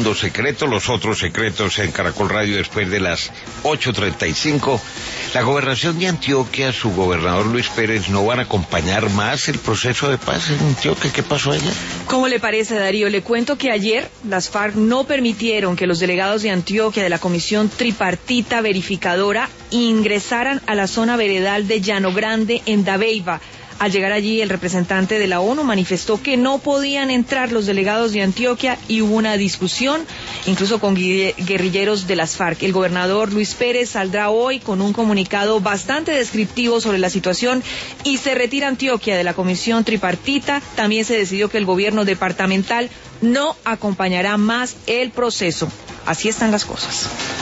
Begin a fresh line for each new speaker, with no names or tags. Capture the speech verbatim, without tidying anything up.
Mundo Secreto, los otros secretos en Caracol Radio después de las ocho treinta y cinco. La gobernación de Antioquia, su gobernador Luis Pérez, no van a acompañar más el proceso de paz en Antioquia. ¿Qué pasó ayer?
¿Cómo le parece, Darío? Le cuento que ayer las FARC no permitieron que los delegados de Antioquia de la Comisión Tripartita Verificadora ingresaran a la zona veredal de Llano Grande en Dabeiba. Al llegar allí, el representante de la ONU manifestó que no podían entrar los delegados de Antioquia y hubo una discusión, incluso con guerrilleros de las FARC. El gobernador Luis Pérez saldrá hoy con un comunicado bastante descriptivo sobre la situación y se retira Antioquia de la Comisión Tripartita. También se decidió que el gobierno departamental no acompañará más el proceso. Así están las cosas.